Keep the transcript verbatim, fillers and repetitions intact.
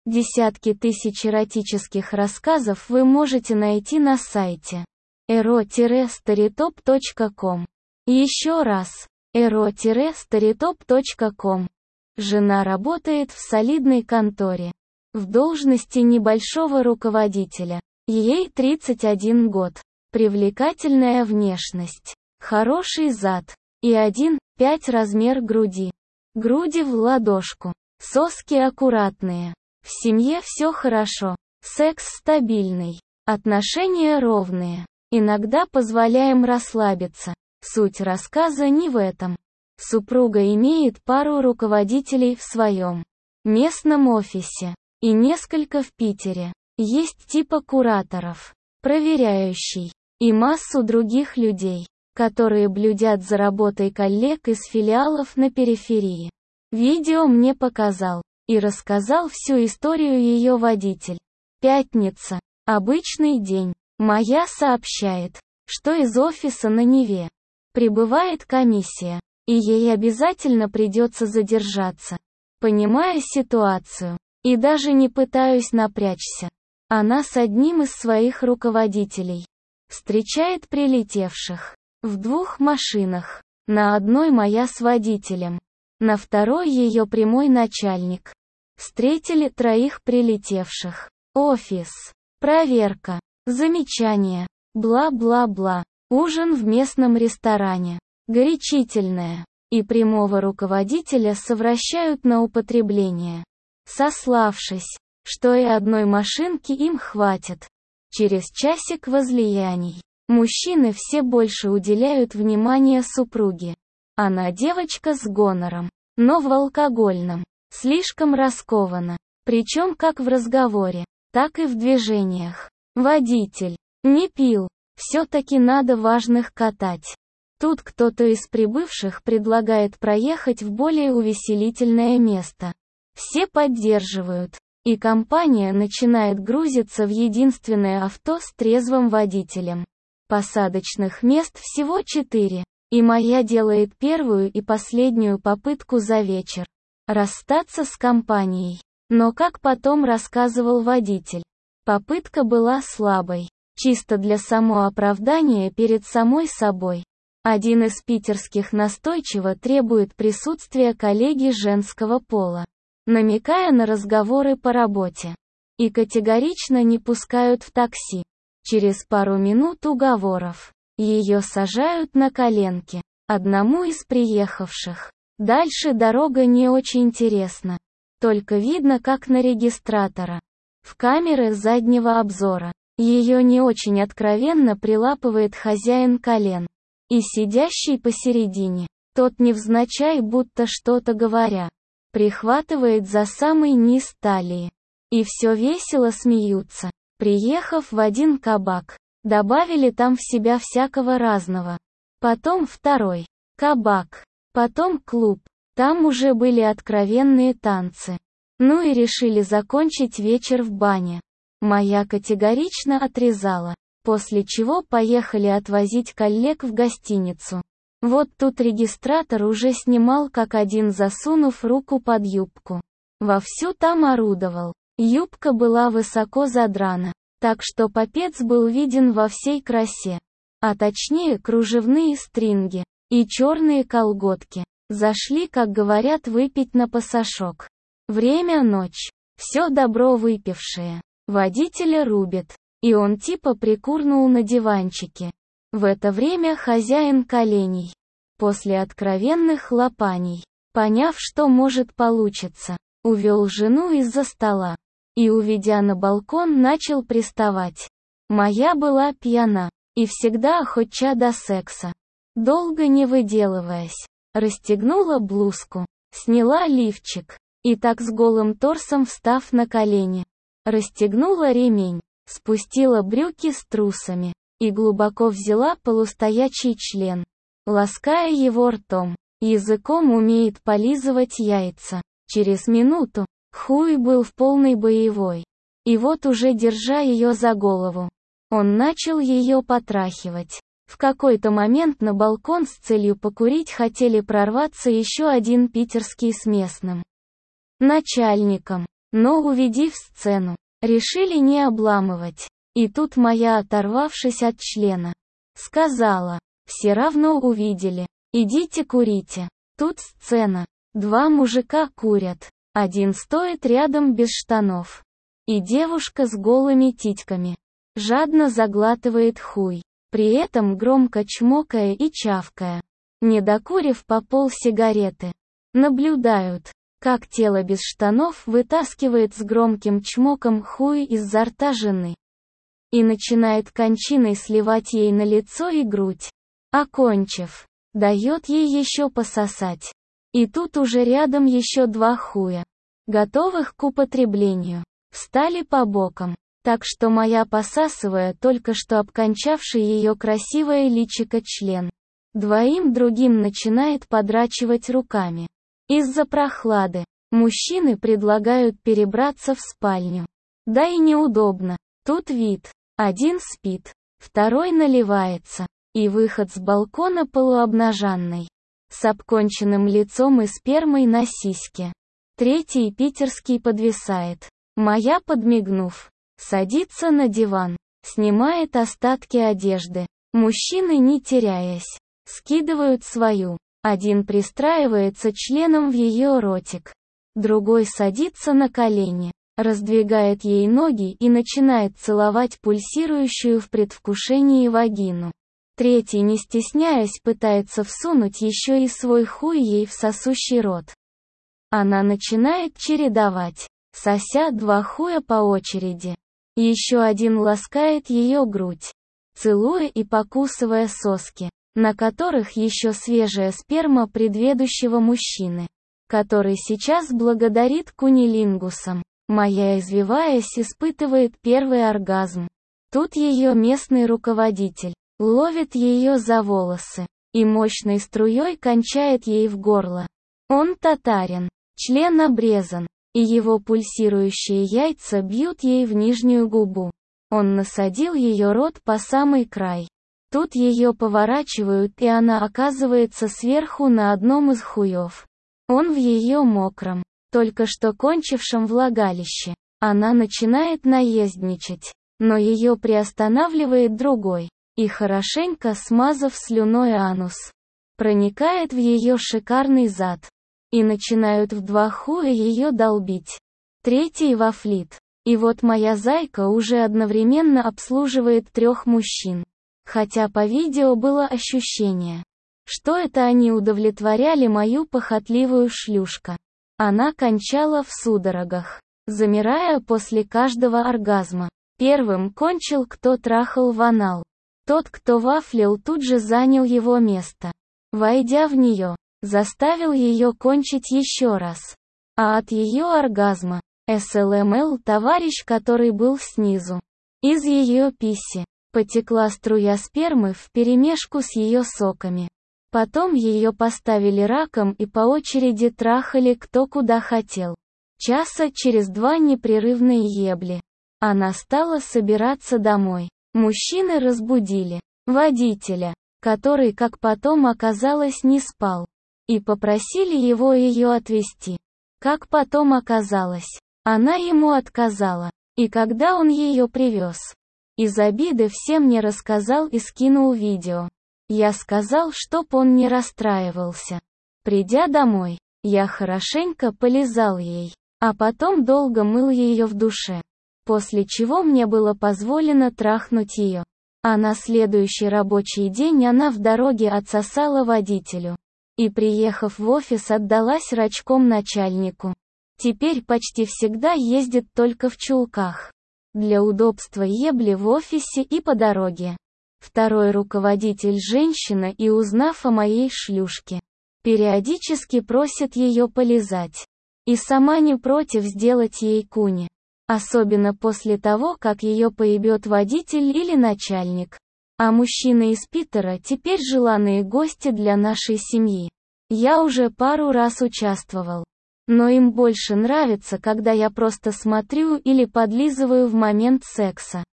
Десятки тысяч эротических рассказов вы можете найти на сайте эро старитоп точка ком. Еще раз, эро старитоп точка ком. Жена работает в солидной конторе, в должности небольшого руководителя. Ей тридцать один год. Привлекательная внешность, хороший зад и один целых пять десятых размер груди. Груди в ладошку, соски аккуратные. В семье все хорошо, секс стабильный, отношения ровные. Иногда позволяем расслабиться. Суть рассказа не в этом. Супруга имеет пару руководителей в своем местном офисе и несколько в Питере. Есть типа кураторов, проверяющий, и массу других людей, которые блюдят за работой коллег из филиалов на периферии. Видео мне показал и рассказал всю историю ее водитель. Пятница. Обычный день. Моя сообщает, что из офиса на Неве прибывает комиссия, и ей обязательно придется задержаться. Понимая ситуацию, и даже не пытаюсь напрячься, она с одним из своих руководителей встречает прилетевших в двух машинах. На одной моя с водителем, на второй ее прямой начальник. Встретили троих прилетевших. Офис. Проверка. Замечания. Бла-бла-бла. Ужин в местном ресторане. Горячительное. И прямого руководителя совращают на употребление, сославшись, что и одной машинки им хватит. Через часик возлияний. Мужчины все больше уделяют внимание супруге. Она девочка с гонором, но в алкогольном. Слишком раскована. Причем как в разговоре, так и в движениях. Водитель. Не пил. Все-таки надо важных катать. Тут кто-то из прибывших предлагает проехать в более увеселительное место. Все поддерживают. И компания начинает грузиться в единственное авто с трезвым водителем. Посадочных мест всего четыре. И моя делает первую и последнюю попытку за вечер расстаться с компанией. Но как потом рассказывал водитель, попытка была слабой, чисто для самооправдания перед самой собой. Один из питерских настойчиво требует присутствия коллеги женского пола, намекая на разговоры по работе. И категорично не пускают в такси. Через пару минут уговоров ее сажают на коленки одному из приехавших. Дальше дорога не очень интересна. Только видно, как на регистратора. В камеры заднего обзора. Ее не очень откровенно прилапывает хозяин колен. И сидящий посередине. Тот невзначай, будто что-то говоря, прихватывает за самый низ талии. И все весело смеются. Приехав в один кабак, добавили там в себя всякого разного. Потом второй кабак. Потом клуб. Там уже были откровенные танцы. Ну и решили закончить вечер в бане. Моя категорично отрезала. После чего поехали отвозить коллег в гостиницу. Вот тут регистратор уже снимал, как один, засунув руку под юбку. Вовсю там орудовал. Юбка была высоко задрана, так что попец был виден во всей красе. А точнее кружевные стринги и черные колготки. Зашли, как говорят, выпить на пасашок. Время ночь. Все добро выпившее. Водителя рубит. И он типа прикурнул на диванчике. В это время хозяин коленей. После откровенных хлопаний, поняв, что может получиться, увел жену из-за стола. И, уведя на балкон, начал приставать. Моя была пьяна. И всегда охоча до секса. Долго не выделываясь. Расстегнула блузку. Сняла лифчик. И так с голым торсом встав на колени. Расстегнула ремень. Спустила брюки с трусами. И глубоко взяла полустоячий член. Лаская его ртом. Языком умеет полизывать яйца. Через минуту. Хуй был в полной боевой. И вот уже держа ее за голову. Он начал ее потрахивать. В какой-то момент на балкон с целью покурить хотели прорваться еще один питерский с местным начальником. Но увидев сцену, решили не обламывать. И тут моя, оторвавшись от члена, сказала: «Все равно увидели. Идите курите». Тут сцена. Два мужика курят. Один стоит рядом без штанов. И девушка с голыми титьками жадно заглатывает хуй, при этом громко чмокая и чавкая. Не докурив по пол сигареты, наблюдают, как тело без штанов вытаскивает с громким чмоком хуй изо рта жены и начинает кончиной сливать ей на лицо и грудь. Окончив, дает ей еще пососать. И тут уже рядом еще два хуя, готовых к употреблению, встали по бокам, так что моя, посасывая только что обкончавший ее красивое личико член, двоим другим начинает подрачивать руками. Из-за прохлады мужчины предлагают перебраться в спальню. Да и неудобно. Тут вид. Один спит, второй наливается. И выход с балкона полуобнаженной, с обконченным лицом и спермой на сиське. Третий питерский подвисает. Моя, подмигнув, садится на диван, снимает остатки одежды. Мужчины, не теряясь, скидывают свою. Один пристраивается членом в ее ротик. Другой садится на колени, раздвигает ей ноги и начинает целовать пульсирующую в предвкушении вагину. Третий, не стесняясь, пытается всунуть еще и свой хуй ей в сосущий рот. Она начинает чередовать, сося два хуя по очереди. Еще один ласкает ее грудь, целуя и покусывая соски, на которых еще свежая сперма предведущего мужчины, который сейчас благодарит кунилингусом. Моя, извиваясь, испытывает первый оргазм. Тут ее местный руководитель ловит ее за волосы и мощной струей кончает ей в горло. Он татарин, член обрезан, и его пульсирующие яйца бьют ей в нижнюю губу. Он насадил ее рот по самый край. Тут ее поворачивают, и она оказывается сверху на одном из хуев. Он в ее мокром, только что кончившем влагалище. Она начинает наездничать, но ее приостанавливает другой, и, хорошенько смазав слюной анус, проникает в ее шикарный зад. И начинают в два хуя ее долбить. Третий во флит. И вот моя зайка уже одновременно обслуживает трех мужчин. Хотя по видео было ощущение, что это они удовлетворяли мою похотливую шлюшка. Она кончала в судорогах, замирая после каждого оргазма. Первым кончил, кто трахал в анал. Тот, кто вафлил, тут же занял его место. Войдя в нее, заставил ее кончить еще раз. А от ее оргазма, СЛМЛ товарищ, который был снизу, из ее писси, потекла струя спермы вперемешку с ее соками. Потом ее поставили раком и по очереди трахали кто куда хотел. Часа через два непрерывные ебли. Она стала собираться домой. Мужчины разбудили водителя, который, как потом оказалось, не спал, и попросили его ее отвезти. Как потом оказалось, она ему отказала. И когда он ее привез, из обиды всем не рассказал и скинул видео. Я сказал, чтоб он не расстраивался. Придя домой, я хорошенько полизал ей, а потом долго мыл ее в душе. После чего мне было позволено трахнуть ее. А на следующий рабочий день она в дороге отсосала водителю. И, приехав в офис, отдалась рачком начальнику. Теперь почти всегда ездит только в чулках. Для удобства ебли в офисе и по дороге. Второй руководитель женщина, и, узнав о моей шлюшке, периодически просит ее полизать. И сама не против сделать ей куни. Особенно после того, как ее поебет водитель или начальник. А мужчины из Питера теперь желанные гости для нашей семьи. Я уже пару раз участвовал. Но им больше нравится, когда я просто смотрю или подлизываю в момент секса.